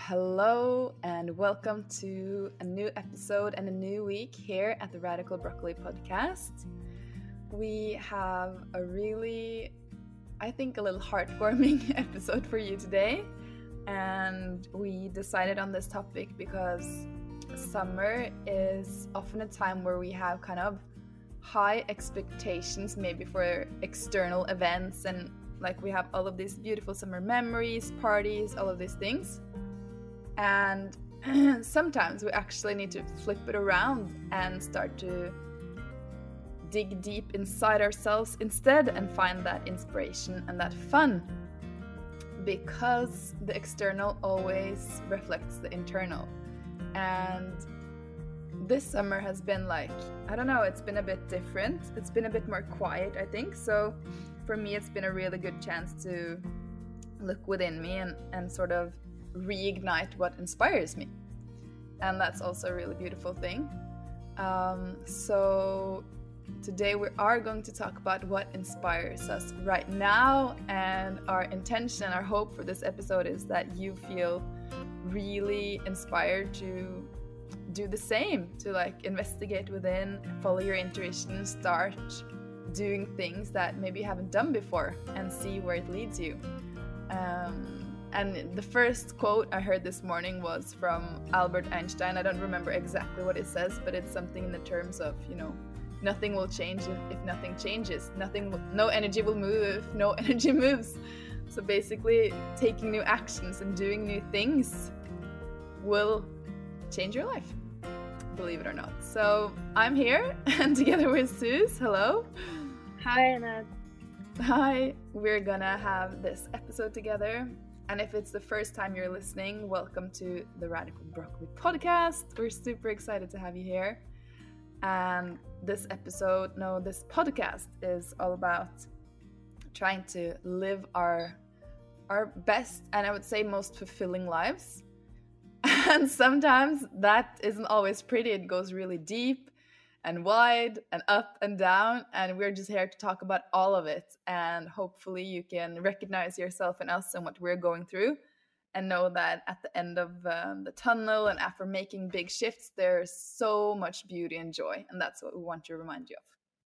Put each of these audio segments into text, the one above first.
Hello and welcome to a new episode and a new week here at the Radical Broccoli podcast. We have a really, I think, a little heartwarming episode for you today. And we decided on this topic because summer is often a time where we have kind of high expectations, maybe for external events, and like we have all of these beautiful summer memories, parties, all of these things. And sometimes we actually need to flip it around and start to dig deep inside ourselves instead and find that inspiration and that fun, because the external always reflects the internal. And this summer has been like, I don't know, it's been a bit different. It's been a bit more quiet, I think. So for me, it's been a really good chance to look within me and sort of reignite what inspires me. And that's also a really beautiful thing. So today we are going to talk about what inspires us right now, and our intention, our hope for this episode is that you feel really inspired to do the same, to like investigate within, follow your intuition, start doing things that maybe you haven't done before and see where it leads you. And the first quote I heard this morning was from Albert Einstein. I don't remember exactly what it says, but it's something in the terms of, nothing will change if nothing changes. No energy will move if no energy moves. So basically, taking new actions and doing new things will change your life, believe it or not. So I'm here, and together with Suze. Hello. Hi, Annette. Hi. We're gonna have this episode together. And if it's the first time you're listening, welcome to the Radical Broccoli podcast. We're super excited to have you here. And this podcast is all about trying to live our best and I would say most fulfilling lives. And sometimes that isn't always pretty. It goes really deep and wide and up and down, and we're just here to talk about all of it. And hopefully you can recognize yourself in us and what we're going through, and know that at the end of the tunnel and after making big shifts, there's so much beauty and joy, and that's what we want to remind you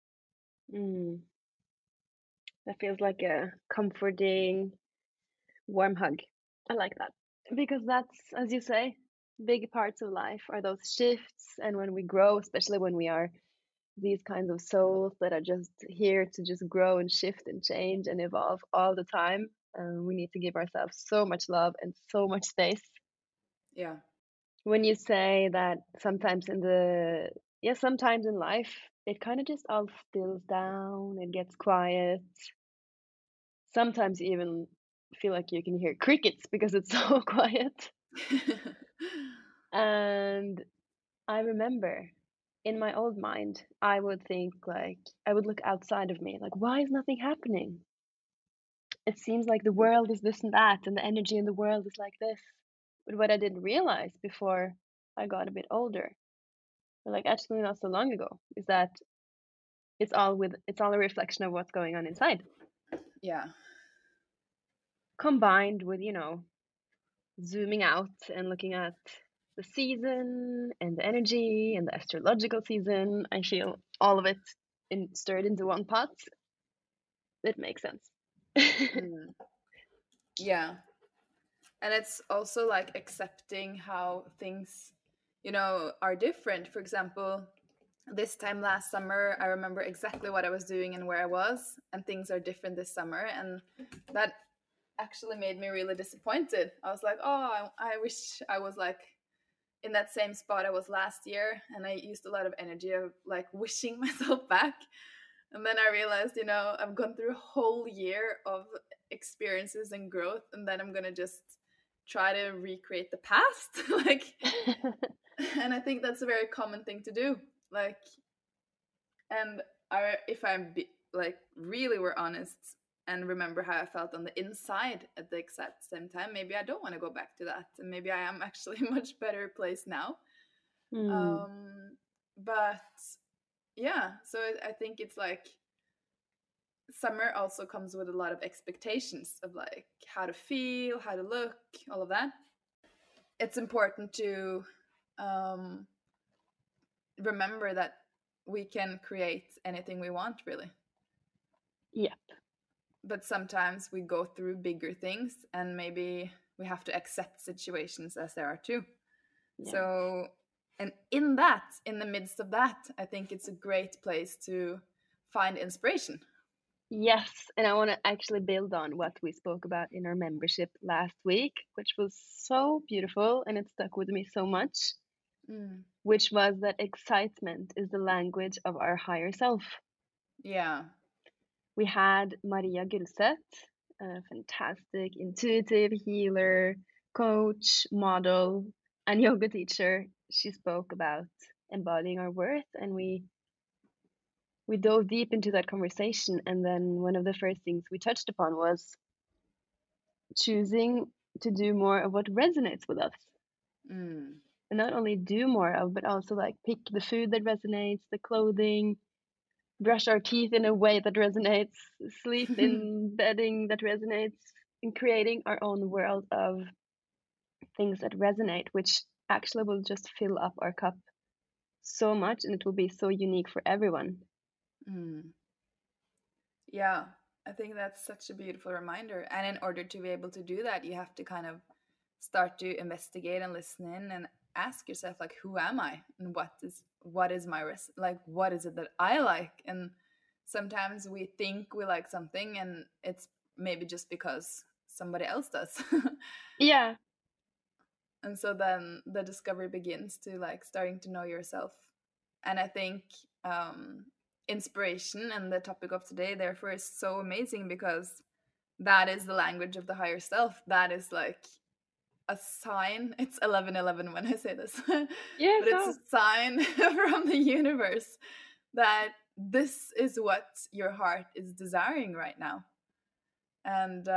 of. That feels like a comforting, warm hug. I like that, because that's, as you say, big parts of life are those shifts. And when we grow, especially when we are these kinds of souls that are just here to just grow and shift and change and evolve all the time, we need to give ourselves so much love and so much space. Yeah. When you say that sometimes sometimes in life it kind of just all stills down, it gets quiet. Sometimes you even feel like you can hear crickets because it's so quiet. And I remember in my old mind, I would think, like, I would look outside of me, like, why is nothing happening? It seems like the world is this and that, and the energy in the world is like this. But what I didn't realize before I got a bit older, like actually not so long ago, is that it's all a reflection of what's going on inside. Yeah. Combined with, zooming out and looking at the season and the energy and the astrological season, I feel all of it stirred into one pot. It makes sense. Yeah. And it's also like accepting how things, are different. For example, this time last summer, I remember exactly what I was doing and where I was, and things are different this summer. And that actually made me really disappointed. I was like, oh, I wish I was like in that same spot I was last year. And I used a lot of energy of like wishing myself back. And then I realized, I've gone through a whole year of experiences and growth, and then I'm going to just try to recreate the past. And I think that's a very common thing to do. And if really were honest and remember how I felt on the inside at the exact same time, maybe I don't want to go back to that. And maybe I am actually in a much better place now. But yeah, so I think it's like summer also comes with a lot of expectations of like how to feel, how to look, all of that. it's important to um, remember that we can create anything we want, really. Yep. But sometimes we go through bigger things, and maybe we have to accept situations as they are too. Yeah. So, and in that, in the midst of that, I think it's a great place to find inspiration. Yes, and I want to actually build on what we spoke about in our membership last week, which was so beautiful and it stuck with me so much, which was that excitement is the language of our higher self. Yeah. We had Maria Gulset, a fantastic intuitive healer, coach, model, and yoga teacher. She spoke about embodying our worth, and we dove deep into that conversation. And then one of the first things we touched upon was choosing to do more of what resonates with us. And not only do more of, but also like pick the food that resonates, the clothing, brush our teeth in a way that resonates, sleep in bedding that resonates, and creating our own world of things that resonate, which actually will just fill up our cup so much, and it will be so unique for everyone. Yeah, I think that's such a beautiful reminder. And in order to be able to do that, you have to kind of start to investigate and listen in and ask yourself, like, who am I, and what is my like, what is it that I like? And sometimes we think we like something, and it's maybe just because somebody else does. Yeah. And so then the discovery begins to like starting to know yourself. And I think inspiration and the topic of today therefore is so amazing, because that is the language of the higher self. That is like a sign. It's 11:11 when I say this. Yeah, but it's a sign from the universe that this is what your heart is desiring right now. And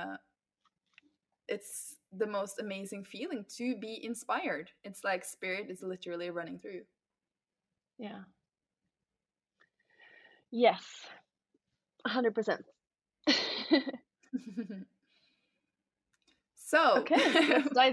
it's the most amazing feeling to be inspired. It's like spirit is literally running through you. Yeah. Yes. 100%. So okay, let's dive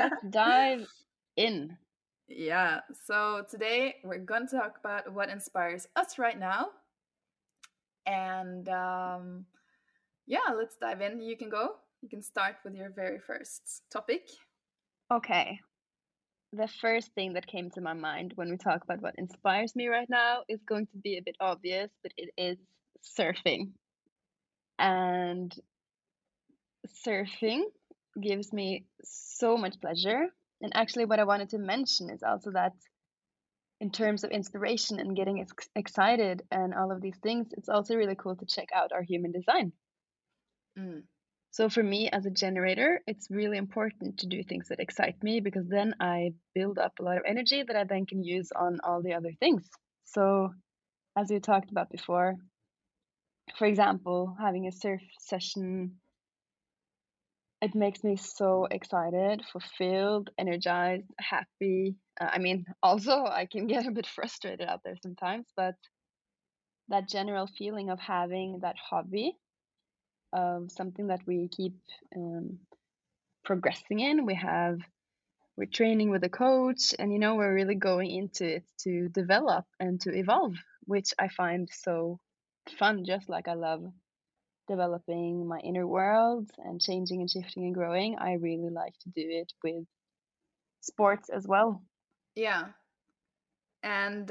in. Yeah, so today we're going to talk about what inspires us right now. And yeah, let's dive in. You can go. You can start with your very first topic. Okay. The first thing that came to my mind when we talk about what inspires me right now is going to be a bit obvious, but it is surfing. And surfing gives me so much pleasure. And actually, what I wanted to mention is also that in terms of inspiration and getting excited and all of these things, it's also really cool to check out our human design. So for me as a generator, it's really important to do things that excite me, because then I build up a lot of energy that I then can use on all the other things. So as we talked about before, for example, having a surf session, it makes me so excited, fulfilled, energized, happy. I mean, also I can get a bit frustrated out there sometimes, but that general feeling of having that hobby, of something that we keep progressing in. We're training with a coach, and we're really going into it to develop and to evolve, which I find so fun, just like I love developing my inner world and changing and shifting and growing. I really like to do it with sports as well. Yeah. And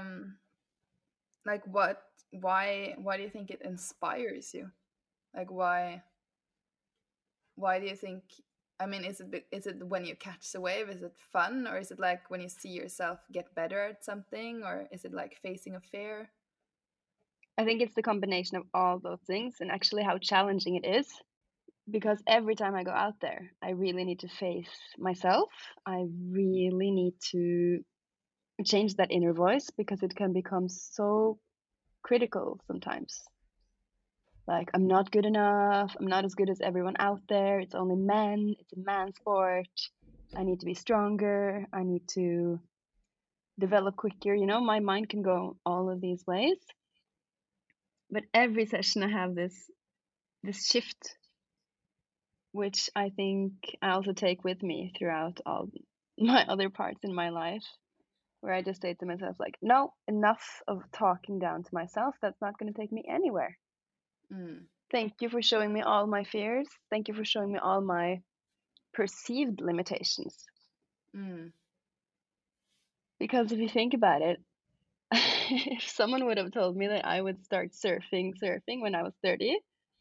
like why do you think it inspires you? Like why do you think, I mean, is it when you catch the wave? Is it fun? Or is it like when you see yourself get better at something? Or is it like facing a fear? I think it's the combination of all those things, and actually how challenging it is. Because every time I go out there, I really need to face myself. I really need to change that inner voice, because it can become so critical sometimes. Like, I'm not good enough. I'm not as good as everyone out there. It's only men. It's a man sport. I need to be stronger. I need to develop quicker. My mind can go all of these ways. But every session I have this shift which I think I also take with me throughout all my other parts in my life, where I just say to myself, like, no, enough of talking down to myself. That's not going to take me anywhere. Mm. Thank you for showing me all my fears. Thank you for showing me all my perceived limitations. Mm. Because if you think about it, if someone would have told me that I would start surfing when I was 30,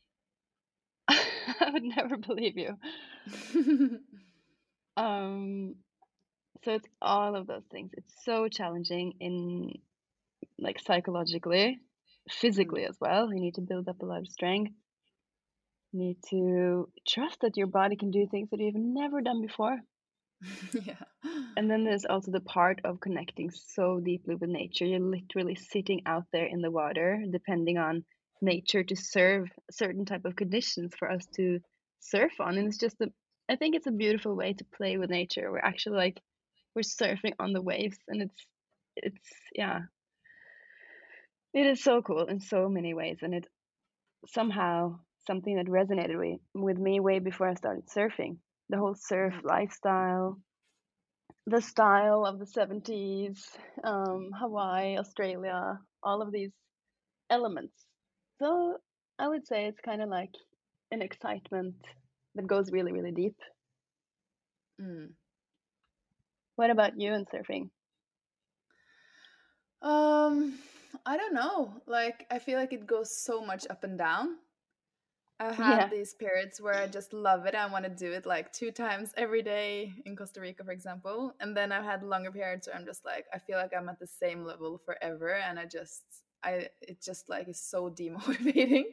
I would never believe you. Um, so it's all of those things. It's so challenging in like psychologically, physically as well. You need to build up a lot of strength. You need to trust that your body can do things that you've never done before. Yeah. And then there's also the part of connecting so deeply with nature. You're literally sitting out there in the water, depending on nature to serve certain type of conditions for us to surf on. And it's just I think it's a beautiful way to play with nature. We're actually like we're surfing on the waves, and it's yeah, it is so cool in so many ways, and it somehow something that resonated with me way before I started surfing. The whole surf Mm. lifestyle, the style of the 70s, Hawaii, Australia, all of these elements. So I would say it's kind of like an excitement that goes really, really deep. Mm. What about you and surfing? I don't know. Like, I feel like it goes so much up and down. I've had Yeah, these periods where I just love it. I want to do it like 2 times every day in Costa Rica, for example. And then I've had longer periods where I'm just like, I feel like I'm at the same level forever. And it just like is so demotivating.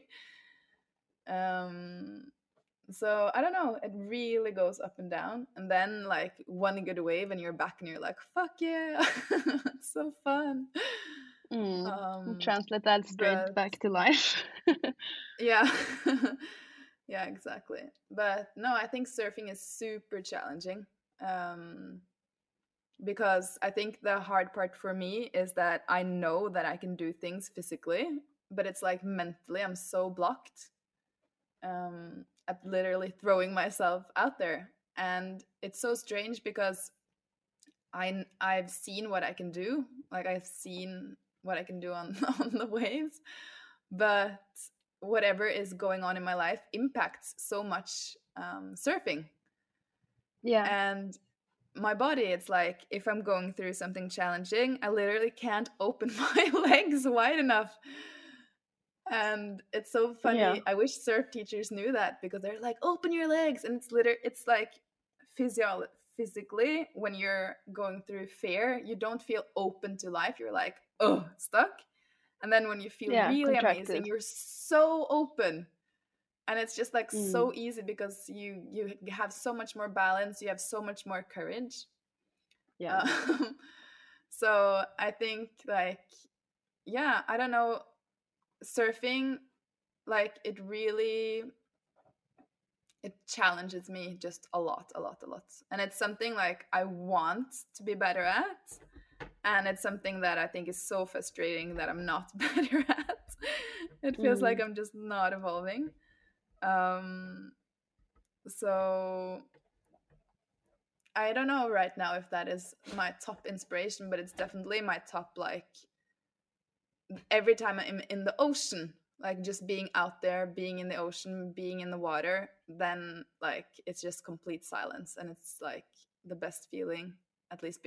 Um, so I don't know. It really goes up and down. And then like one good wave and you're back and you're like, fuck yeah, it's so fun. mm. Um, Translate that straight but back to life. yeah. Yeah, exactly. But no, I think surfing is super challenging. Um, because I think the hard part for me is that I know that I can do things physically, but it's like mentally I'm so blocked at literally throwing myself out there. And it's so strange because I've seen what I can do. Like I've seen what I can do on on the waves, but whatever is going on in my life impacts so much surfing. Yeah, And my body, it's like if I'm going through something challenging, I literally can't open my legs wide enough. And it's so yeah, funny. I wish surf teachers knew that because they're like, open your legs. And it's like physically, when you're going through fear, you don't feel open to life. You're like, oh, stuck. And then when you feel yeah, really amazing, contracted. you're so open. And it's just like Mm. so easy because you have so much more balance, you have so much more courage. Yeah. Um, so I think like yeah, I don't know, surfing, like it challenges me just a lot, a lot, a lot. And it's something like I want to be better at. And it's something that I think is so frustrating that I'm not better at. It feels like Mm. I'm just not evolving. Um, so I don't know right now if that is my top inspiration, but it's definitely my top, like every time I'm in the ocean, like just being out there, being in the ocean, being in the water, then like it's just complete silence, and it's like the best feeling, at least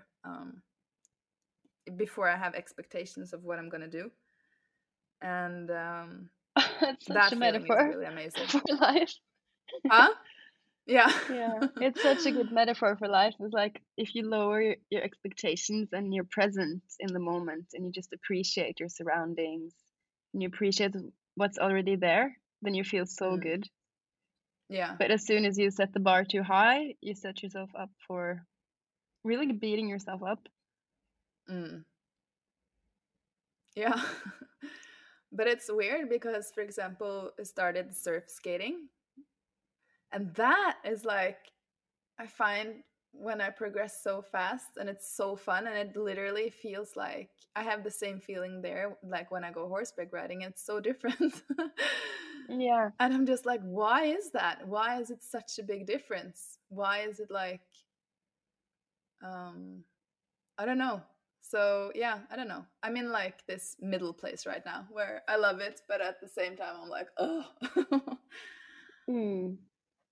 before I have expectations of what I'm gonna do, and That's such a that feeling is metaphor really amazing. for life. Huh? Yeah. Yeah, it's such a good metaphor for life. It's like if you lower your expectations and you're present in the moment and you just appreciate your surroundings and you appreciate what's already there, then you feel so Mm, good. yeah. But as soon as you set the bar too high, you set yourself up for really beating yourself up. Mm, yeah. But it's weird because, for example, I started surf skating, and that is like, I find when I progress so fast and it's so fun, and it literally feels like I have the same feeling there, like when I go horseback riding. It's so different. Yeah. And I'm just like, why is that? Why is it such a big difference? Why is it like, um, I don't know. So yeah, I don't know. I'm in like this middle place right now where I love it, but at the same time I'm like, oh. Mm.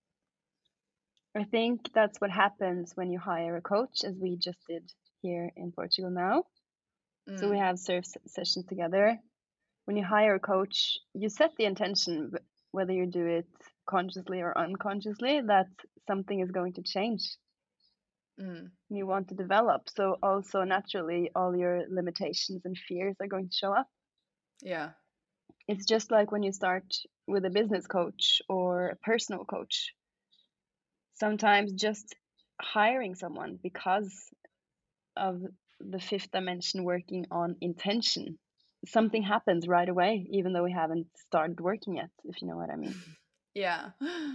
I think that's what happens when you hire a coach, as we just did here in Portugal now. So we Mm, have surf sessions together. When you hire a coach, you set the intention, whether you do it consciously or unconsciously, that something is going to change. mm, You want to develop. So also naturally, all your limitations and fears are going to show up. yeah. It's just like when you start with a business coach or a personal coach. Sometimes just hiring someone because of the fifth dimension working on intention, something happens right away, even though we haven't started working yet, if you know what I mean. Yeah.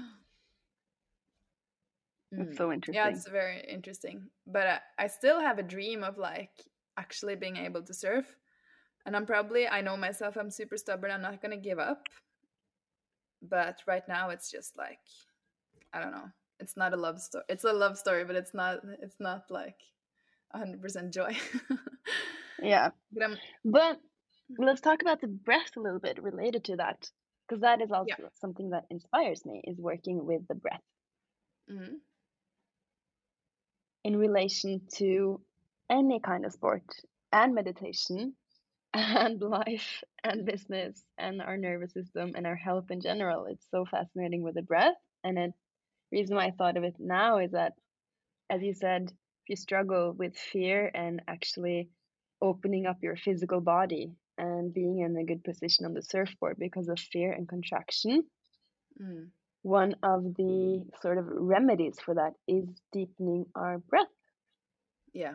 It's Mm. so Yeah, interesting. it's very interesting. But I still have a dream of like actually being able to surf. And I know myself, I'm super stubborn. I'm not going to give up. But right now it's just like, I don't know. It's not a love story. It's a love story, but it's not like 100% joy. Yeah. But I'm But let's talk about the breath a little bit related to that, because that is yeah. also something that inspires me, is working with the breath Hmm. in relation to any kind of sport and meditation and life and business and our nervous system and our health in general. It's so fascinating with the breath. And the reason why I thought of it now is that, as you said, if you struggle with fear and actually opening up your physical body and being in a good position on the surfboard because of fear and contraction, Mm. one of the sort of remedies for that is deepening our breath. Yeah.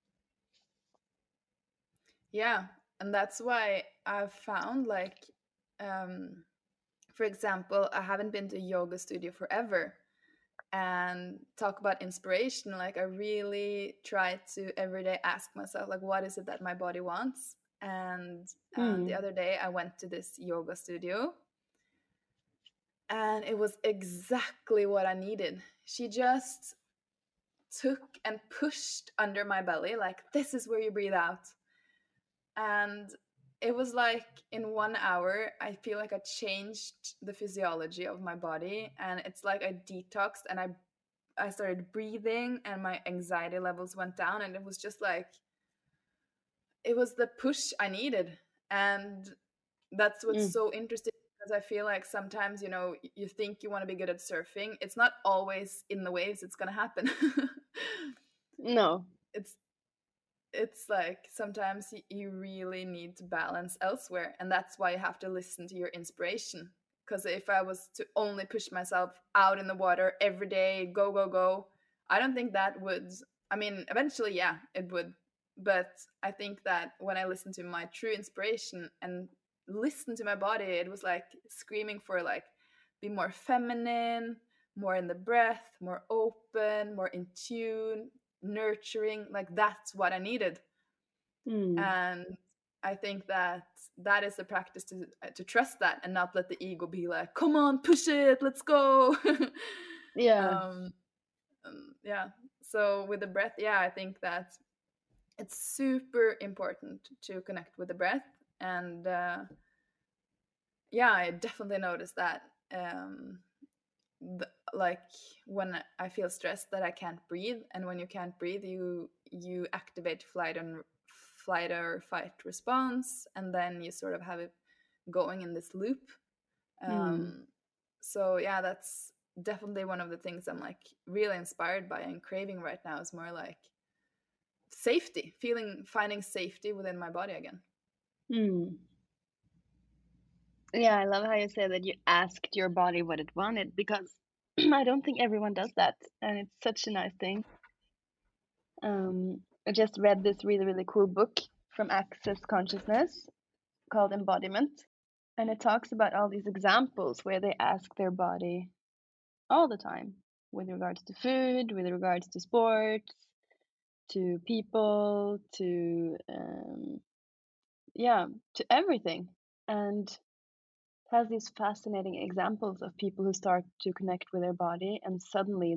Yeah. And that's why I've found like, um, for example, I haven't been to a yoga studio forever. And talk about inspiration, like I really try to every day ask myself, like, what is it that my body wants? And the Mm. other day I went to this yoga studio and it was exactly what I needed. She just took and pushed under my belly, like, this is where you breathe out. And it was like in 1 hour, I feel like I changed the physiology of my body. And it's like I detoxed and I started breathing and my anxiety levels went down. And it was just like, it was the push I needed. And that's what's Mm. so interesting because I feel like sometimes, you think you want to be good at surfing. It's not always in the waves it's going to happen. No. it's it's like sometimes you really need to balance elsewhere, and that's why you have to listen to your inspiration. Because if I was to only push myself out in the water every day, go go go, I don't think that would, I mean, eventually, yeah, it would, but I think that when I listened to my true inspiration and listened to my body, it was like screaming for like, be more feminine, more in the breath, more open, more in tune, nurturing. Like that's what I needed. Mm. And I think that that is the practice to trust that and not let the ego be like, come on, push it, let's go. Yeah. um, yeah. So with the breath, yeah, I think that it's super important to connect with the breath. And yeah, I definitely noticed that. Like when I feel stressed that I can't breathe, and when you can't breathe, you activate flight or fight response, and then you sort of have it going in this loop. Mm. Um, so yeah, that's definitely one of the things I'm like really inspired by and craving right now is more like safety, finding safety within my body again. Mm. Yeah, I love how you say that you asked your body what it wanted, because I don't think everyone does that, and it's such a nice thing. I just read this really, really cool book from Access Consciousness called Embodiment, and it talks about all these examples where they ask their body all the time with regards to food, with regards to sports, to people, to yeah, to everything. And has these fascinating examples of people who start to connect with their body, and suddenly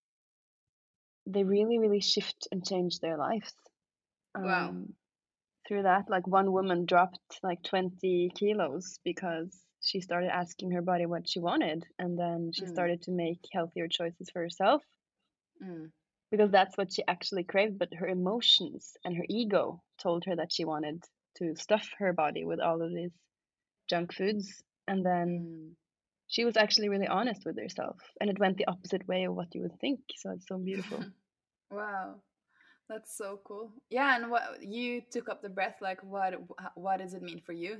they really, really shift and change their lives. Wow. Through that, like one woman dropped like 20 kilos because she started asking her body what she wanted, and then she Mm, started to make healthier choices for herself mm, because that's what she actually craved. But her emotions and her ego told her that she wanted to stuff her body with all of these junk foods, and then mm. she was actually really honest with herself, and it went the opposite way of what you would think. So it's so beautiful. Wow. That's so cool. Yeah, and what you took up the breath, like what does it mean for you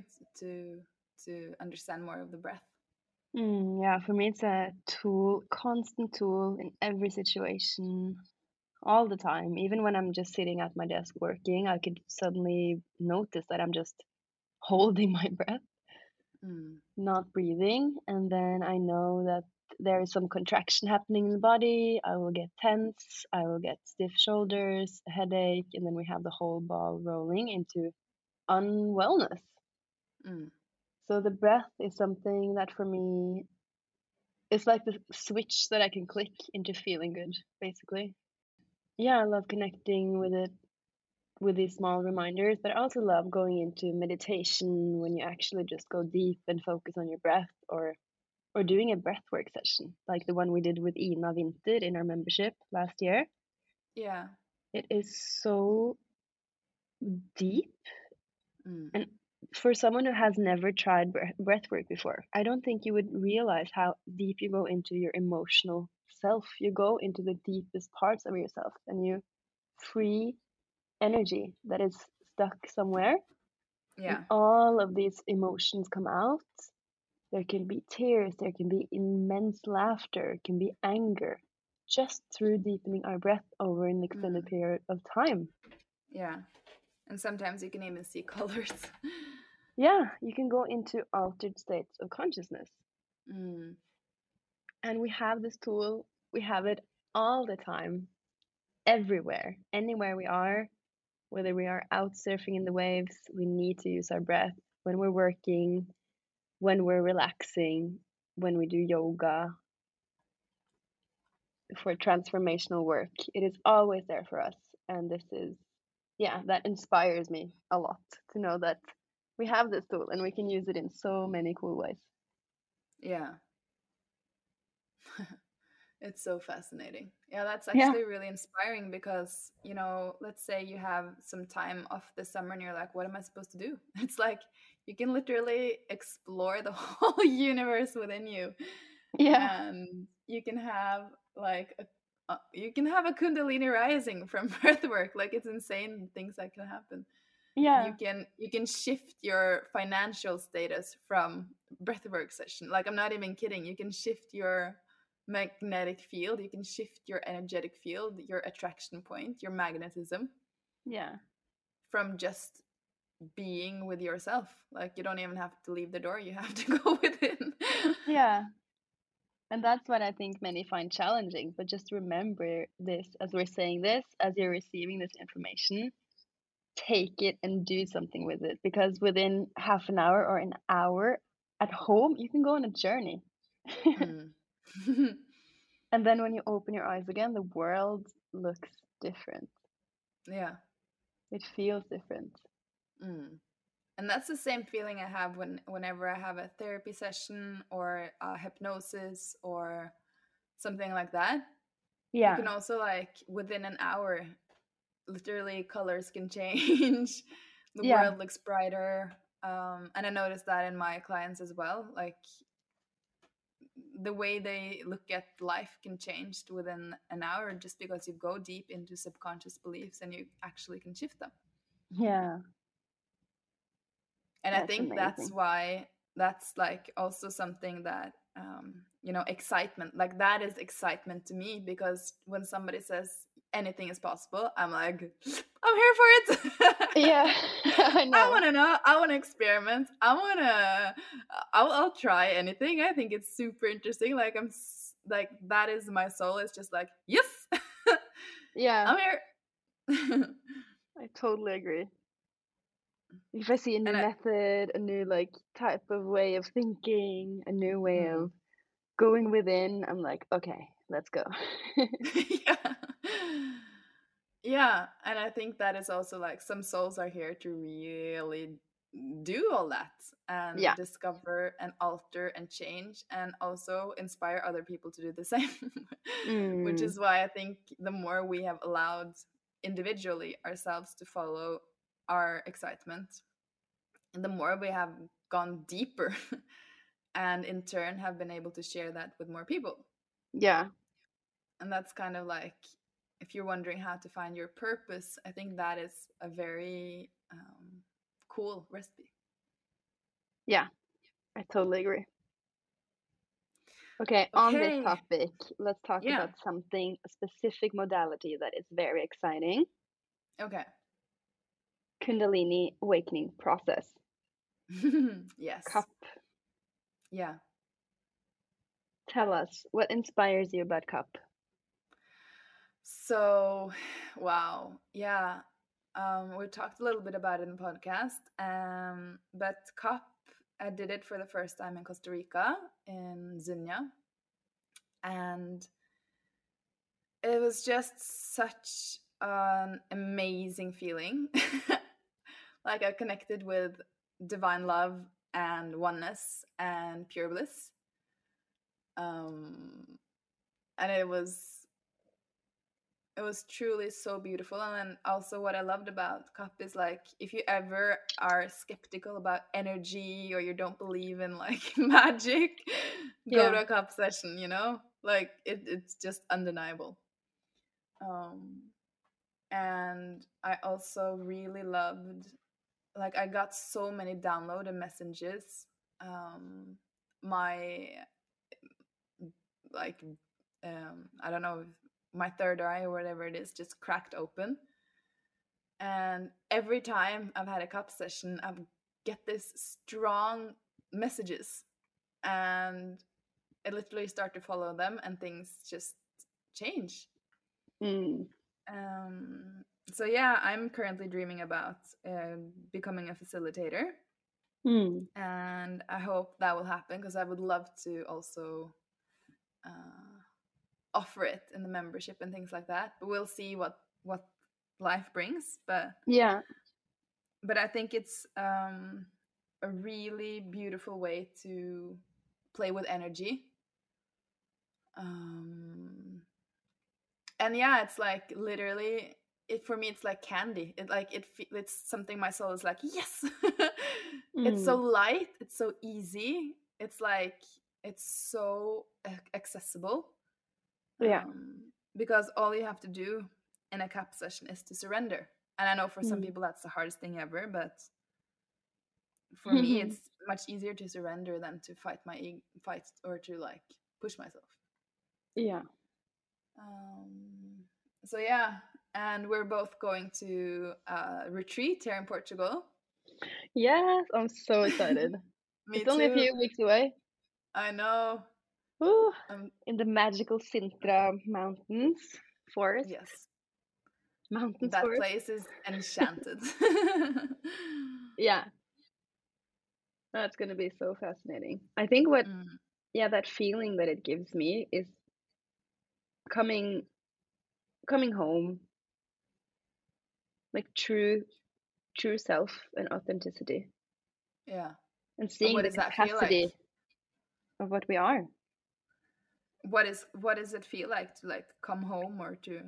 to understand more of the breath? Yeah, for me, it's a tool, constant tool in every situation, all the time. Even when I'm just sitting at my desk working, I could suddenly notice that I'm just holding my breath, Mm, not breathing. And then I know that there is some contraction happening in the body. I will get tense, I will get stiff shoulders, a headache, and then we have the whole ball rolling into unwellness. mm, So the breath is something that for me is like the switch that I can click into feeling good, basically. Yeah, I love connecting with it with these small reminders, but I also love going into meditation when you actually just go deep and focus on your breath, or doing a breathwork session like the one we did with Ina Winter in our membership last year. yeah. It is so deep, Mm, and for someone who has never tried breathwork before, I don't think you would realize how deep you go into your emotional self. You go into the deepest parts of yourself, and you free energy that is stuck somewhere, and yeah. all of these emotions come out. There can be tears, there can be immense laughter, it can be anger, just through deepening our breath over an extended Mm, period of time. yeah. And sometimes you can even see colors. Yeah, you can go into altered states of consciousness. Mm, And we have this tool, we have it all the time, everywhere, anywhere we are, whether we are out surfing in the waves, we need to use our breath. When we're working, when we're relaxing, when we do yoga, for transformational work, it is always there for us. And this is, yeah, that inspires me a lot to know that we have this tool and we can use it in so many cool ways. yeah. It's so fascinating. Yeah, that's Yeah. actually really inspiring because, let's say you have some time off this summer and you're like, what am I supposed to do? It's like you can literally explore the whole universe within you. Yeah. And you can have like you can have a kundalini rising from breath work. Like it's insane things that can happen. Yeah. You can shift your financial status from breathwork session. Like I'm not even kidding. You can shift your magnetic field, you can shift your energetic field, your attraction point, your magnetism Yeah. from just being with yourself. Like you don't even have to leave the door, you have to go within. Yeah. And that's what I think many find challenging. But just remember this as we're saying this, as you're receiving this information, take it and do something with it. Because within half an hour or an hour at home, you can go on a journey. Mm. And then when you open your eyes again, the world looks different. Yeah. It feels different. Mm. And that's the same feeling I have whenever I have a therapy session or a hypnosis or something like that. You Yeah. can also like within an hour, literally colors can change. The Yeah. world looks brighter. And I noticed that in my clients as well. Like the way they look at life can change within an hour just because you go deep into subconscious beliefs and you actually can shift them. Yeah. And I That's think that's amazing. why that's like also something that excitement, like that is excitement to me, because when somebody says anything is possible, I'm like, I'm here for it. Yeah. I I know. want to know, I want to experiment, I'll try anything. I think it's super interesting. Like like that is my soul. It's just like, yes. Yeah. I'm here. I totally agree. If I see a new And method, a new like type of way of thinking, a new way mm, of going within, I'm like, okay, let's go. yeah. Yeah, and I think that is also like some souls are here to really do all that and Yeah. discover and alter and change and also inspire other people to do the same. Which Mm, is why I think the more we have allowed individually ourselves to follow our excitement, and the more we have gone deeper and in turn have been able to share that with more people. yeah. And that's kind of like, if you're wondering how to find your purpose, I think that is a very cool recipe. Yeah. I totally agree. Okay, on this Okay. topic, let's talk Yeah. about something, a specific modality that is very exciting. Okay. Kundalini awakening process. Yes. Cup. Yeah. Tell us, what inspires you about Cup? So, wow. Yeah. We talked a little bit about it in the podcast. But COP, I did it for the first time in Costa Rica in Zunya. And it was just such an amazing feeling. Like I connected with divine love and oneness and pure bliss. Um, and it was truly so beautiful. And then also what I loved about cup is like, if you ever are skeptical about energy or you don't believe in like magic, go Yeah. to a cup session, like it's just undeniable. um and I also really loved, like I got so many downloaded messages. My like I don't know, my third eye or whatever it is just cracked open. And every time I've had a cup session, I get this strong messages, and I literally start to follow them, and things just change. Mm. Um, so yeah, I'm currently dreaming about becoming a facilitator, Mm. and I hope that will happen because I would love to also uh, offer it in the membership and things like that. But we'll see what life brings. Yeah. But I think it's a really beautiful way to play with energy. Um, and yeah, it's like literally, it for me it's like candy. It's something my soul is like, yes. It's so Mm. light, it's so easy, it's like it's so accessible. Yeah. Because all you have to do in a cup session is to surrender. And I know for some Mm. people that's the hardest thing ever, but for me it's much easier to surrender than to fight or to like push myself. Yeah. um, so yeah, and we're both going to a retreat here in Portugal. Yes, I'm so excited. Me It's only a too. few weeks away. I know. Ooh, um, in the magical Sintra mountains, forest, yes, mountains that forest. place is enchanted. Yeah, that's gonna be so fascinating. I think what, Mm, yeah, that feeling that it gives me is coming coming home, like true self and authenticity, yeah. and And seeing what the does that feel like? capacity of what we are. What does it feel like to like come home or to?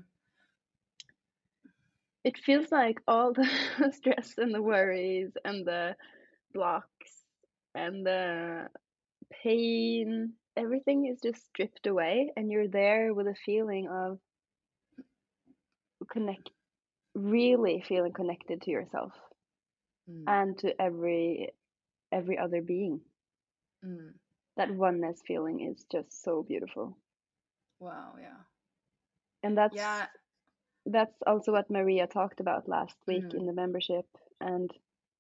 It feels like all the stress and the worries and the blocks and the pain, everything is just stripped away, and you're there with a feeling of connect, really feeling connected to yourself Mm, and to every other being. mm, That oneness feeling is just so beautiful. wow, yeah. And that's Yeah. that's also what Maria talked about last week Mm, in the membership, and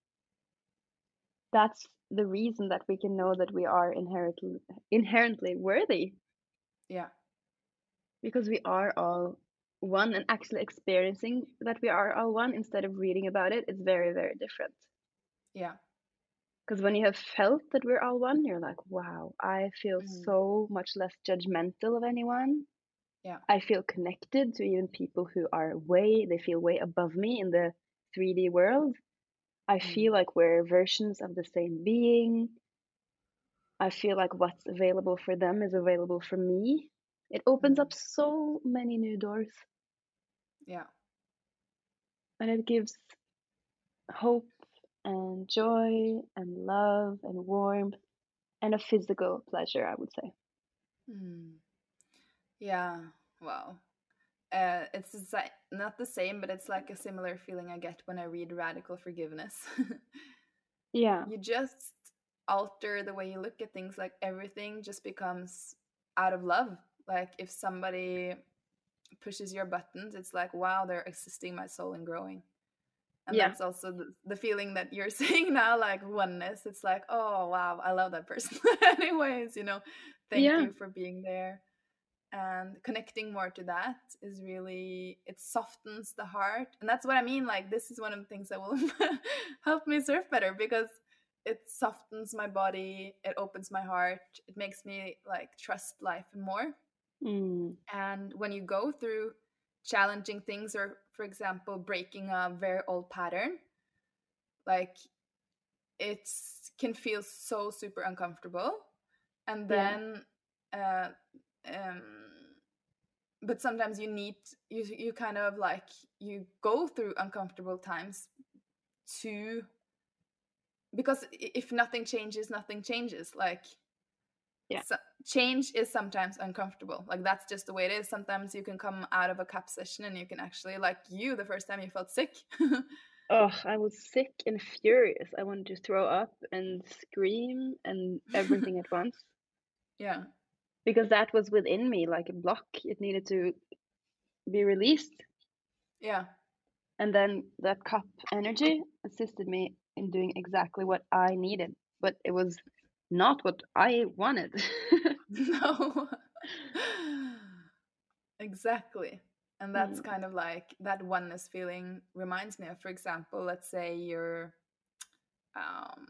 that's the reason that we can know that we are inherently worthy, yeah. because we are all one, and actually experiencing that we are all one instead of reading about it is very, very different. Yeah. Because when you have felt that we're all one, you're like, wow, I feel Mm. so much less judgmental of anyone. Yeah. I feel connected to even people who are they feel way above me in the 3D world. I Mm. feel like we're versions of the same being. I feel like what's available for them is available for me. It opens Mm. up so many new doors, Yeah. and it gives hope and joy and love and warmth and a physical pleasure, I would say. Mm. Yeah. Wow. It's not the same, but it's like a similar feeling I get when I read Radical Forgiveness. Yeah, You just alter the way you look at things, like everything just becomes out of love. Like if somebody pushes your buttons, it's like, wow, they're assisting my soul in growing. And yeah, that's also the feeling that you're saying now, like oneness. It's like, oh wow, I love that person. Anyways, thank yeah, you for being there. And connecting more to that is really, it softens the heart. And that's what I mean, like this is one of the things that will help me surf better, because it softens my body, it opens my heart, it makes me like trust life more. mm, And when you go through challenging things, or for example breaking a very old pattern, like it can feel so super uncomfortable. And yeah, then uh, um, but sometimes you kind of like, you go through uncomfortable times to, because if nothing changes, nothing changes. Like yeah. so, change is sometimes uncomfortable, like that's just the way it is. Sometimes you can come out of a CAP session and you can actually, like you, the first time you felt sick. Oh, I was sick and furious. I wanted to throw up and scream and everything at once Yeah. because that was within me like a block. It needed to be released. Yeah. And then that cup energy assisted me in doing exactly what I needed, but it was not what I wanted. No. Exactly. And that's Mm, kind of like that oneness feeling reminds me of, for example, let's say you're um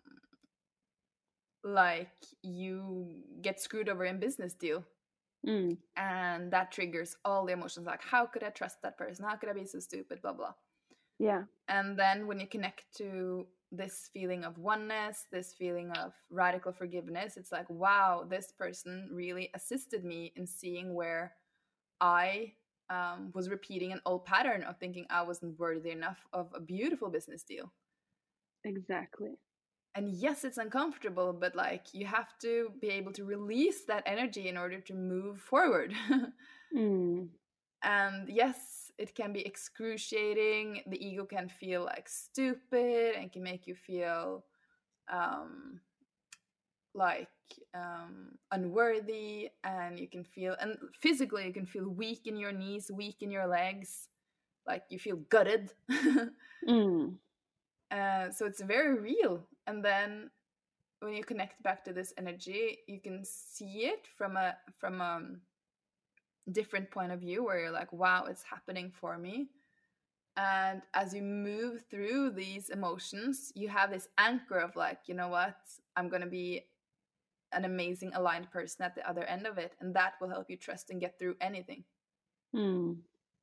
like you get screwed over in business deal, mm, and that triggers all the emotions, like how could I trust that person, how could I be so stupid, blah blah. yeah, And then when you connect to this feeling of oneness, this feeling of radical forgiveness, it's like, wow, this person really assisted me in seeing where I was repeating an old pattern of thinking I wasn't worthy enough of a beautiful business deal. exactly. And yes, it's uncomfortable, but like you have to be able to release that energy in order to move forward. Mm, And yes, it can be excruciating. The ego can feel like stupid and can make you feel um, like unworthy, and you can feel, and physically you can feel weak in your knees, weak in your legs, like you feel gutted. mm, So it's very real. And then when you connect back to this energy, you can see it from a different point of view, where you're like, wow, it's happening for me. And as you move through these emotions, you have this anchor of like, you know what, I'm going to be an amazing aligned person at the other end of it, and that will help you trust and get through anything, mm.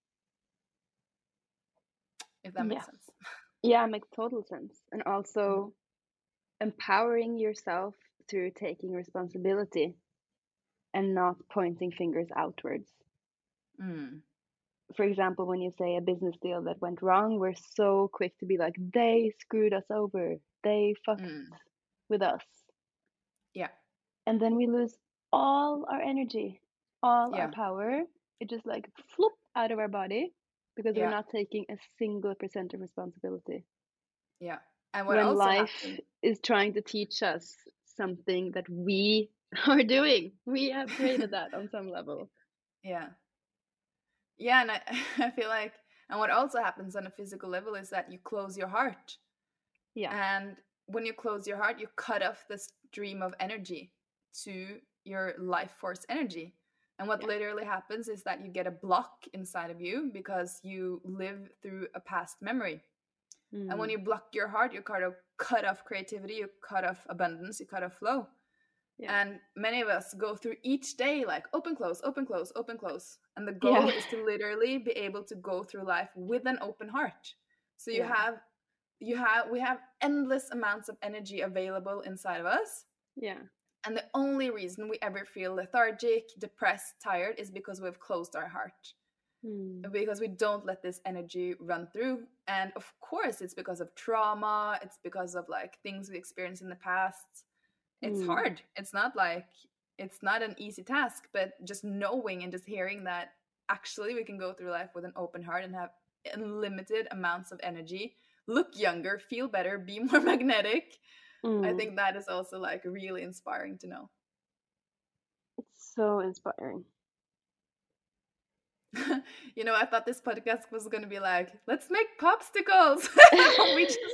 if that makes Yes. sense. Yeah, it makes total sense. And Mm. also empowering yourself through taking responsibility and not pointing fingers outwards. Mm. For example, when you say a business deal that went wrong, we're so quick to be like, they screwed us over, they fucked Mm. with us. Yeah. And then we lose all our energy, all our Yeah. power. It just like flop out of our body because we're Yeah. not taking a single percent of responsibility. Yeah. And what When also life happened, is trying to teach us something that we are doing, we have created that on some level. yeah. Yeah, and I, I feel like, and what also happens on a physical level is that you close your heart. Yeah, And when you close your heart, you cut off the stream of energy to your life force energy. And what yeah, literally happens is that you get a block inside of you because you live through a past memory. And when Mm. you block your heart, you kind of cut off creativity, you cut off abundance, you cut off flow. Yeah. And many of us go through each day like open, close, open, close, open, close. And the Yeah. goal is to literally be able to go through life with an open heart. So Yeah. we have endless amounts of energy available inside of us. Yeah. And the only reason we ever feel lethargic, depressed, tired is because we've closed our heart. Mm. Because we don't let this energy run through. And of course, it's because of trauma, it's because of like things we experienced in the past. It's Mm. hard. It's not an easy task, but just knowing and just hearing that actually we can go through life with an open heart and have unlimited amounts of energy, look younger, feel better, be more magnetic. I Mm. think that is also like really inspiring to know. It's so inspiring. You know, I thought this podcast was going to be like, let's make popsicles. We just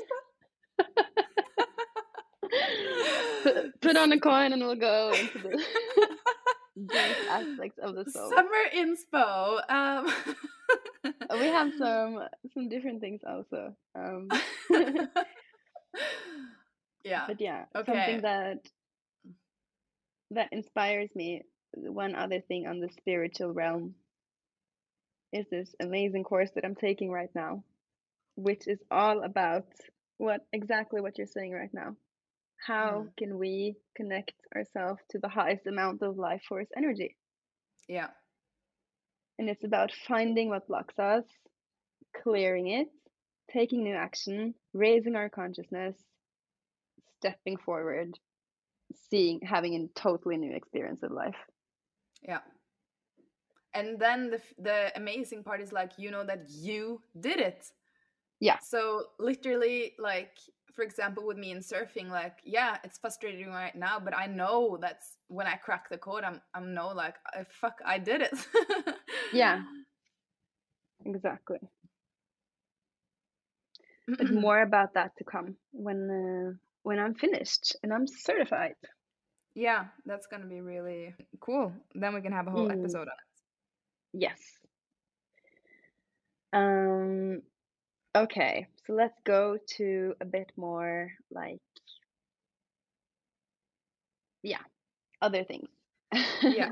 Put on a coin and we'll go into the deep aspects of the soul. Summer inspo. We have some different things also. Yeah. But yeah, Okay. something that inspires me, one other thing on the spiritual realm, is this amazing course that I'm taking right now, which is all about exactly what you're saying right now. How can we connect ourselves to the highest amount of life force energy? Yeah. And it's about finding what blocks us, clearing it, taking new action, raising our consciousness, stepping forward, having a totally new experience of life. Yeah. And then the amazing part is like, you know, that you did it. Yeah. So literally, like, for example, with me in surfing, like, yeah, it's frustrating right now, but I know that's when I crack the code, I'm no like, fuck, I did it. Yeah. Exactly. But more about that to come when I'm finished and I'm certified. Yeah, that's gonna be really cool. Then we can have a whole episode on it. Yes. Okay, so let's go to a bit more like, yeah, other things. Yeah.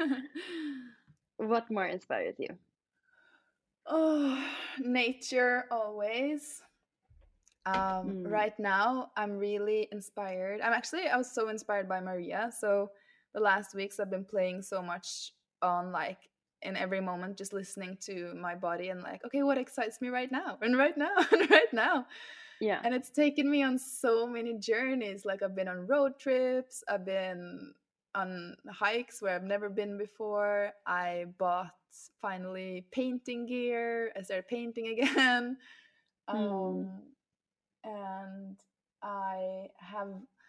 What more inspires you? Oh, nature always. Right now, I'm really inspired. I was so inspired by Maria. So the last weeks, I've been playing so much on like in every moment, just listening to my body and like, okay, what excites me right now, and right now, and right now. Yeah. And it's taken me on so many journeys. Like I've been on road trips, I've been on hikes where I've never been before. I bought finally painting gear. I started painting again. And I have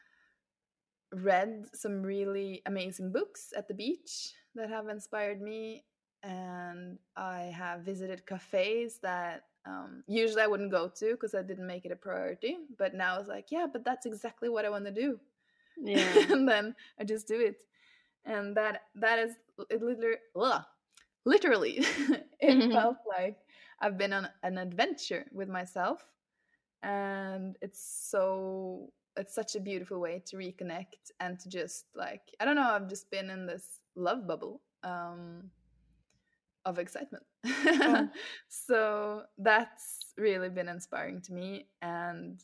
read some really amazing books at the beach that have inspired me. And I have visited cafes that usually I wouldn't go to because I didn't make it a priority. But now it's like, yeah, but that's exactly what I want to do. Yeah. And then I just do it. And that is it literally it felt like I've been on an adventure with myself. And it's such a beautiful way to reconnect and to just like, I don't know, I've just been in this love bubble of excitement. So that's really been inspiring to me. And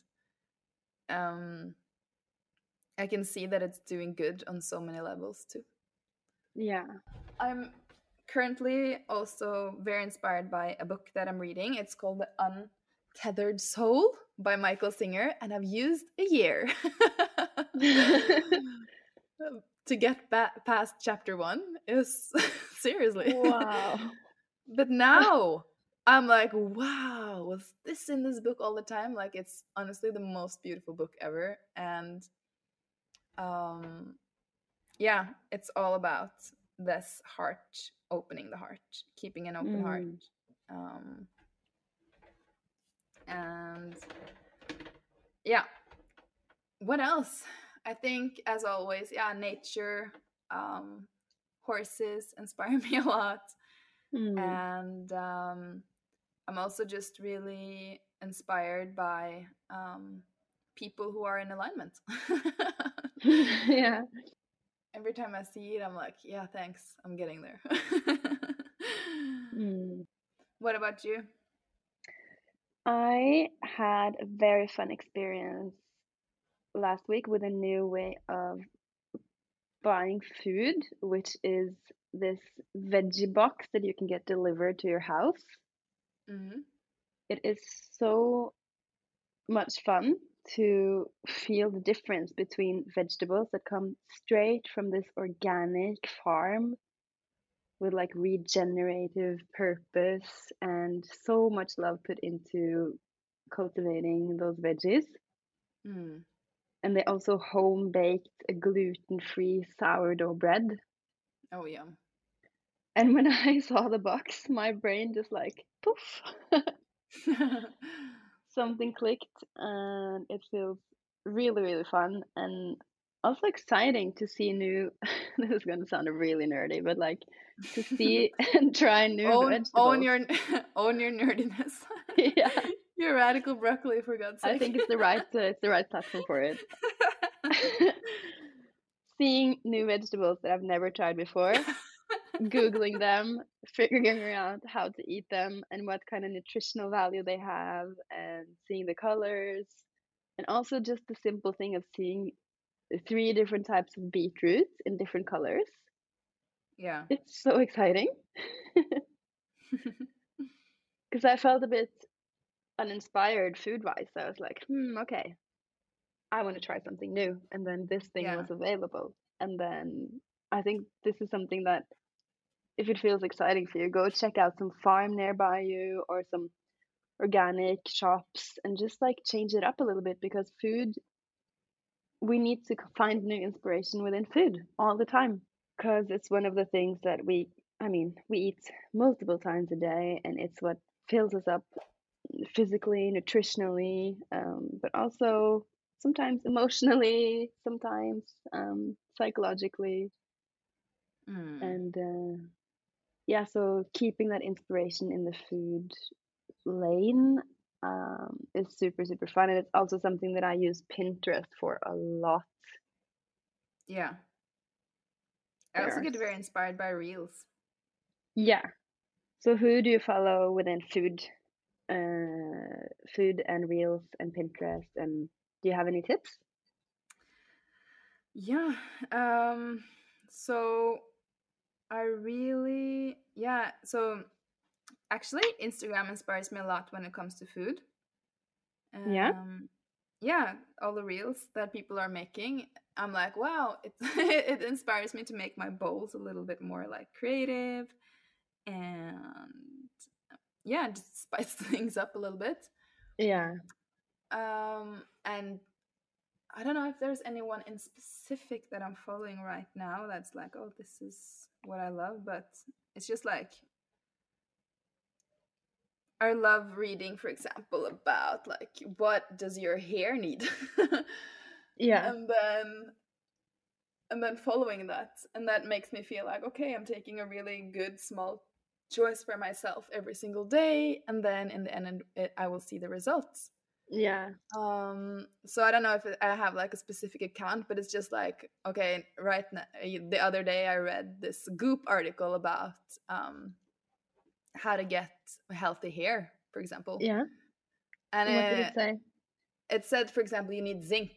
I can see that it's doing good on so many levels too. Yeah. I'm currently also very inspired by a book that I'm reading. It's called The Untethered Soul by Michael Singer, and I've used a year to get past chapter 1. Is seriously. Wow. But now I'm like, wow, was this in this book all the time? Like, it's honestly the most beautiful book ever. And yeah, it's all about this heart, opening the heart, keeping an open heart. And yeah, what else? I think, as always, yeah, nature, horses inspire me a lot. And I'm also just really inspired by people who are in alignment. Yeah. Every time I see it, I'm like, yeah, thanks, I'm getting there. Mm. What about you? I had a very fun experience last week with a new way of buying food, which is this veggie box that you can get delivered to your house. Mm-hmm. It is so much fun to feel the difference between vegetables that come straight from this organic farm with like regenerative purpose and so much love put into cultivating those veggies. Mm. And they also home baked a gluten-free sourdough bread. Oh, yeah. And when I saw the box, my brain just like poof, something clicked, and it feels really, really fun and also exciting to see new. This is going to sound really nerdy, but like to see and try new own vegetables. your own your nerdiness. Yeah, You're radical broccoli, for God's I sake. think it's the right platform for it. Seeing new vegetables that I've never tried before, Googling them, figuring out how to eat them and what kind of nutritional value they have, and seeing the colors, and also just the simple thing of seeing 3 different types of beetroot in different colors. Yeah. It's so exciting because I felt a bit uninspired food-wise. I was like, okay, I want to try something new. And then this thing Yeah. was available. And then I think this is something that if it feels exciting for you, go check out some farm nearby you or some organic shops and just like change it up a little bit because food, we need to find new inspiration within food all the time because it's one of the things that we eat multiple times a day and it's what fills us up physically, nutritionally, but also sometimes emotionally, sometimes psychologically. Mm. And yeah, so keeping that inspiration in the food lane is super, super fun. And it's also something that I use Pinterest for a lot. Yeah. I also get There's, very inspired by reels. yeah. So who do you follow within food and reels and Pinterest? And do you have any tips? Yeah. So I really, yeah. So actually, Instagram inspires me a lot when it comes to food. Yeah. Um, yeah, all the reels that people are making, I'm like, wow, it it inspires me to make my bowls a little bit more like creative and yeah, just spice things up a little bit. Yeah. And I don't know if there's anyone in specific that I'm following right now that's like, oh, this is what I love, but it's just like I love reading, for example, about like what does your hair need, Yeah. and then following that, and that makes me feel like okay, I'm taking a really good small choice for myself every single day, and then in the end, I will see the results. Yeah. So I don't know if I have like a specific account, but it's just like okay, right now, the other day I read this Goop article about how to get healthy hair, for example, Yeah. and And what did it say? it said, for example, you need zinc.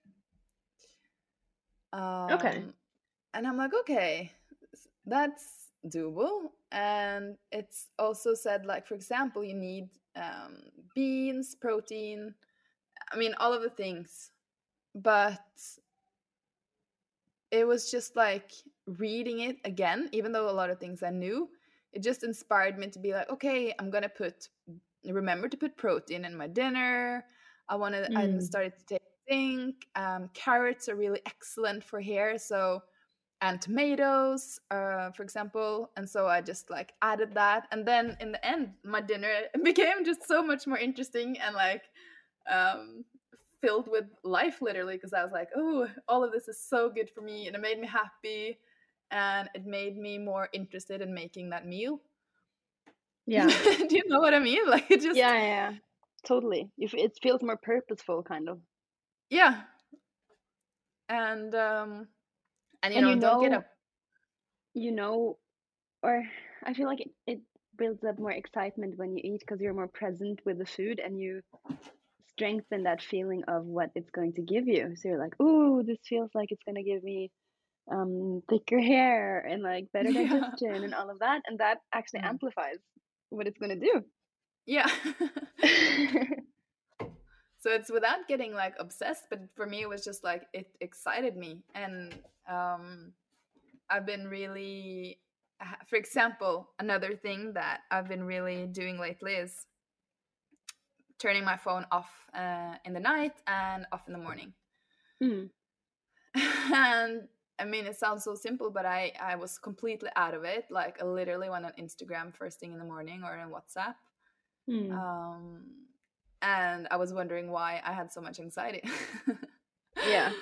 Okay. And I'm like, okay, that's doable. And it's also said, like, for example, you need beans, protein, I mean, all of the things. But it was just like reading it again, even though a lot of things I knew, it just inspired me to be like, okay, I'm gonna remember to put protein in my dinner. I Mm. started to take zinc. Carrots are really excellent for hair, so and tomatoes, for example. And so I just like added that, and then in the end, my dinner became just so much more interesting and like um, filled with life, literally, because I was like, oh, all of this is so good for me, and it made me happy, and it made me more interested in making that meal. Yeah. Do you know what I mean? Like it just Yeah, yeah, yeah. Totally. If it feels more purposeful, kind of. yeah. And And don't get up. you know, or I feel like it builds up more excitement when you eat because you're more present with the food and you strengthen that feeling of what it's going to give you. So you're like, ooh, this feels like it's gonna give me thicker hair and like better Yeah. digestion and all of that, and that actually Mm. amplifies what it's gonna do. Yeah. So it's without getting like obsessed, but for me it was just like it excited me. And um I've been really, for example, another thing that I've been really doing lately is turning my phone off in the night and off in the morning. Mm. And I mean, it sounds so simple, but I was completely out of it. Like I literally went on Instagram first thing in the morning or in WhatsApp. Mm. Um, and I was wondering why I had so much anxiety. Yeah.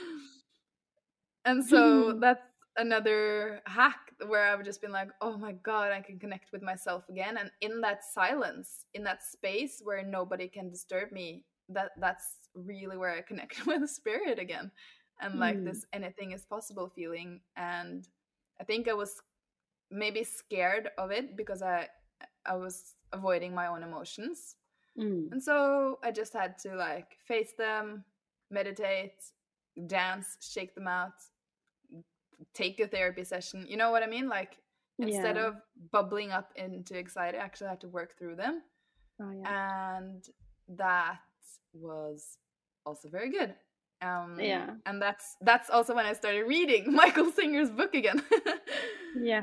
And so that's another hack where I've just been like, oh my God, I can connect with myself again. And in that silence, in that space where nobody can disturb me, that's really where I connect with the spirit again. And like Mm. this anything is possible feeling. And I think I was maybe scared of it because I was avoiding my own emotions. Mm. And so I just had to like face them, meditate, dance, shake them out, take a therapy session. You know what I mean? Like instead Yeah. of bubbling up into anxiety, I actually had to work through them. Oh yeah. And that was also very good. Yeah. And that's also when I started reading Michael Singer's book again. Yeah.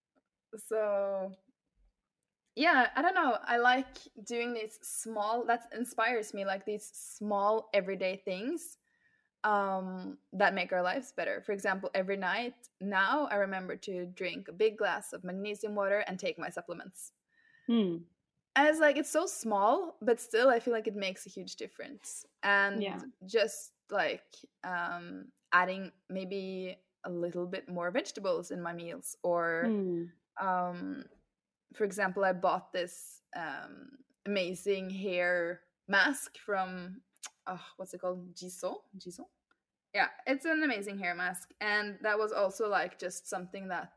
So yeah, I don't know. I like doing these small, that inspires me, like these small everyday things that make our lives better. For example, every night now I remember to drink a big glass of magnesium water and take my supplements. Mm. And it's like it's so small, but still I feel like it makes a huge difference. And Yeah. just like adding maybe a little bit more vegetables in my meals, or Mm. um, for example, I bought this amazing hair mask from what's it called? Jisoo. Yeah, it's an amazing hair mask, and that was also like just something that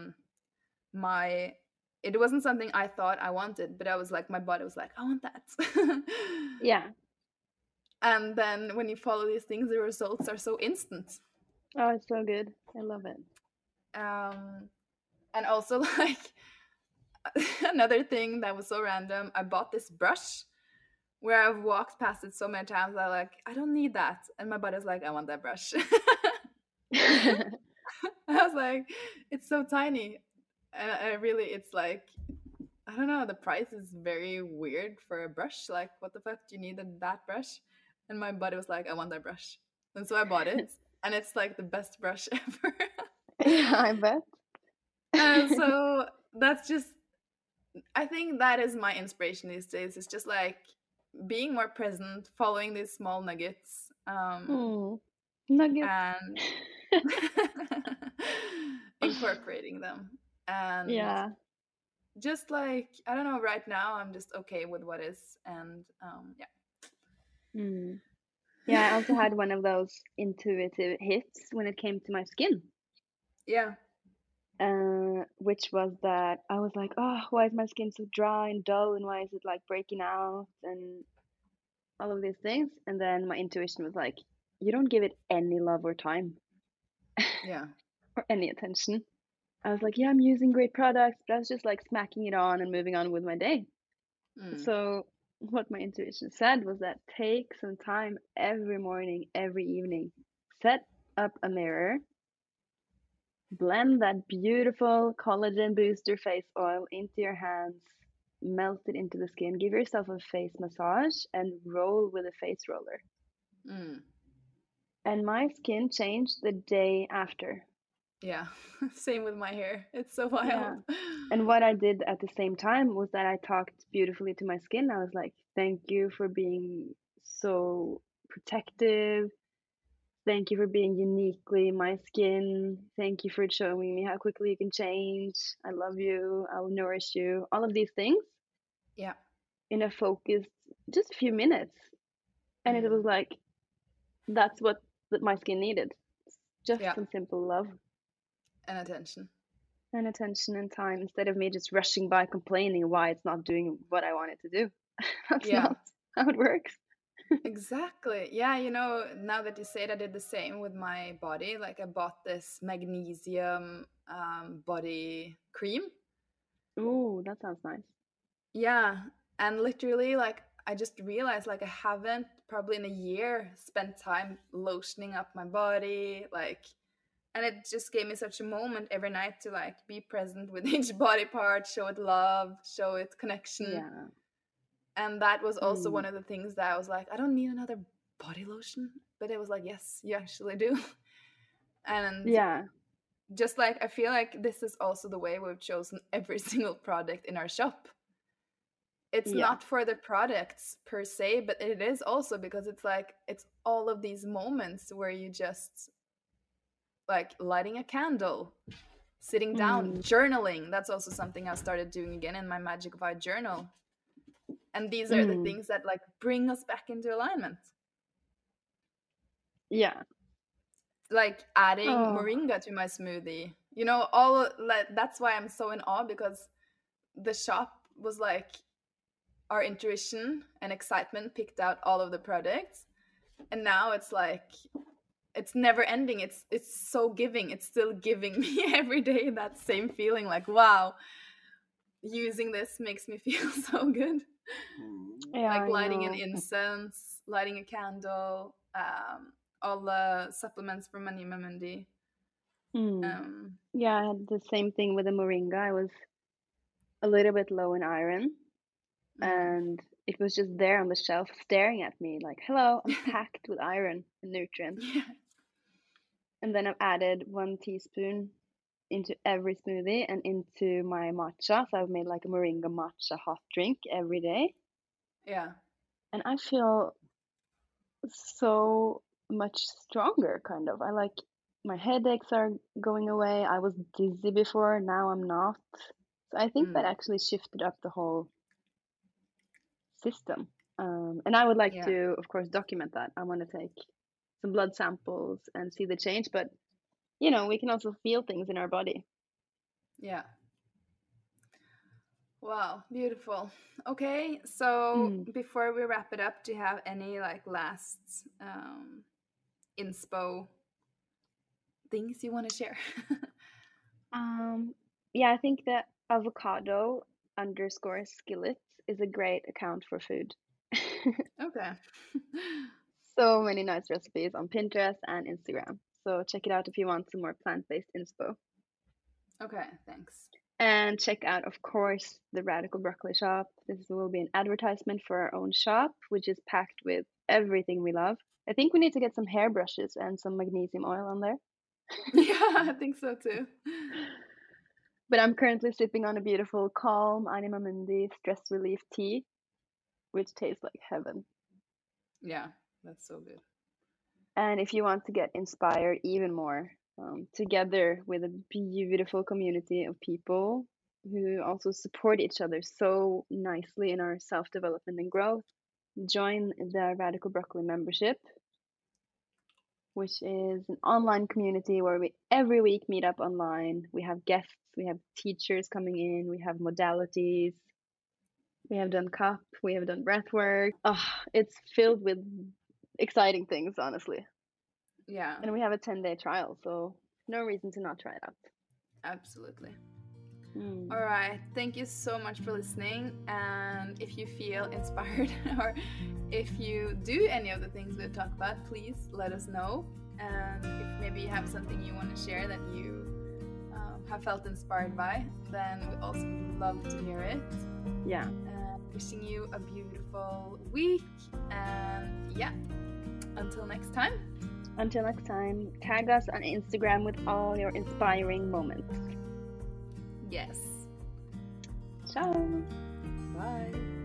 my it wasn't something I thought I wanted, but I was like my body was like I want that. Yeah. And then when you follow these things, the results are so instant. Oh, it's so good. I love it. um and also like another thing that was so random, I bought this brush where I've walked past it so many times. I don't need that, and my body's like I want that brush. I was like, it's so tiny. And I really, it's like, I don't know, the price is very weird for a brush. Like, what the fuck do you need that brush? And my buddy was like, I want that brush. And so I bought it. And it's like the best brush ever. Yeah, I bet. And so that's just, I think that is my inspiration these days. It's just like being more present, following these small nuggets, Mm. Nuggets. and incorporating them. And Yeah. just like I don't know, right now I'm just okay with what is. And Mm. Yeah, I yeah. also had one of those intuitive hits when it came to my skin, Yeah. which was that I was like, oh, why is my skin so dry and dull, and why is it like breaking out and all of these things? And then my intuition was like, you don't give it any love or time Yeah. or any attention. I was like, yeah, I'm using great products, but I was just like smacking it on and moving on with my day. Mm. So what my intuition said was that take some time every morning, every evening, set up a mirror, blend that beautiful collagen booster face oil into your hands, melt it into the skin, give yourself a face massage, and roll with a face roller. Mm. And my skin changed the day after. Yeah. Same with my hair, it's so Yeah. wild. And what I did at the same time was that I talked beautifully to my skin. I was like, thank you for being so protective. Thank you for being uniquely my skin. Thank you for showing me how quickly you can change. I love you. I'll nourish you. All of these things. Yeah. in a focused, just a few minutes. And it was like, that's what my skin needed. Just Yeah. some simple love And attention. and attention and time, instead of me just rushing by complaining why it's not doing what I want it to do. That's Yeah. not how it works. Exactly. Yeah, you know, now that you say it, I did the same with my body. Like I bought this magnesium body cream. Ooh, that sounds nice. Yeah, and literally like I just realized like I haven't probably in a year spent time lotioning up my body, like, and it just gave me such a moment every night to like be present with each body part, show it love, show it connection. Yeah. And that was also one of the things that I was like, I don't need another body lotion, but it was like, yes, you actually do. And Yeah. just like I feel like this is also the way we've chosen every single product in our shop. It's not for the products per se, but it is also because it's like it's all of these moments where you just like lighting a candle, sitting down, journaling. That's also something I started doing again in my Magic Vibe journal. And these are the things that like bring us back into alignment. Yeah. Like adding moringa to my smoothie. You know, all like that's why I'm so in awe, because the shop was like our intuition and excitement picked out all of the products, and now it's like it's never ending. It's so giving. It's still giving me every day that same feeling like, wow, using this makes me feel so good. Like lighting an incense, lighting a candle, all the supplements from Anima Mundi. Yeah, I had the same thing with the moringa. I was a little bit low in iron, and it was just there on the shelf staring at me like, hello, I'm packed with iron and nutrients. Yeah. And then I've added 1 teaspoon into every smoothie and into my matcha. So I've made like a moringa matcha hot drink every day. Yeah. And I feel so much stronger, kind of. I like, my headaches are going away. I was dizzy before, now I'm not. So I think that actually shifted up the whole system. And I would like to, of course, document that. I want to take some blood samples and see the change, but you know, we can also feel things in our body. Yeah. Wow, beautiful. Okay, so before we wrap it up, do you have any like last inspo things you want to share? Yeah, I think that avocado_skillet is a great account for food. Okay. So many nice recipes on Pinterest and Instagram. So check it out if you want some more plant-based inspo. Okay, thanks. And check out, of course, the Radical Broccoli shop. This will be an advertisement for our own shop, which is packed with everything we love. I think we need to get some hairbrushes and some magnesium oil on there. Yeah, I think so too. But I'm currently sipping on a beautiful Calm Anima Mundi stress relief tea, which tastes like heaven. Yeah, that's so good. And if you want to get inspired even more, together with a beautiful community of people who also support each other so nicely in our self-development and growth, join the Radical Broccoli membership, which is an online community where we every week meet up online. We have guests, we have teachers coming in, we have modalities, we have done cup, we have done breath work. It's filled with exciting things, honestly. Yeah. And we have a 10-day trial, so no reason to not try it out. Absolutely. All right. Thank you so much for listening. And if you feel inspired or if you do any of the things we've talked about, please let us know. And if maybe you have something you want to share that you have felt inspired by, then we also would love to hear it. Yeah. Wishing you a beautiful week. And yeah, until next time. Until next time, tag us on Instagram with all your inspiring moments. Yes. Ciao. Bye.